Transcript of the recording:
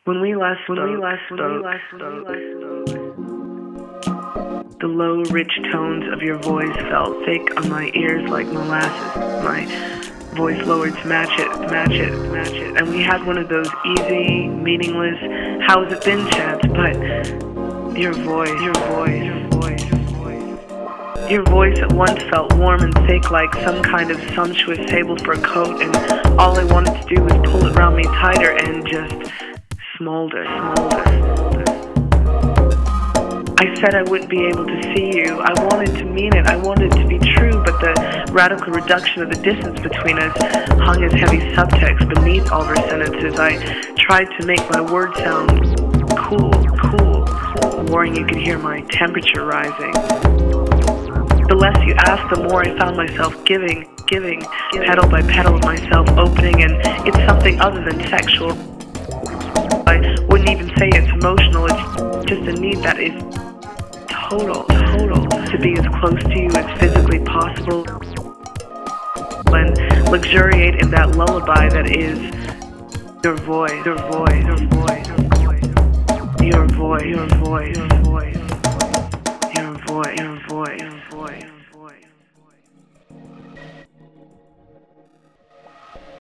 When we last spoke, the low, rich tones of your voice felt thick on my ears like molasses. My voice lowered to match it. And we had one of those easy, meaningless, how's it been chats, but your voice at once felt warm and thick like some kind of sumptuous sable fur coat, and all I wanted to do was pull it around me tighter and just smolder. I said I wouldn't be able to see you. I wanted to mean it. I wanted it to be true, but the radical reduction of the distance between us hung as heavy subtext beneath all of our sentences. I tried to make my words sound cool, worrying you could hear my temperature rising. The less you asked, the more I found myself giving, petal by petal of myself opening, and it's something other than sexual. I wouldn't even say it's emotional, it's just a need that is total, to be as close to you as physically possible and luxuriate in that lullaby that is your voice. Your voice.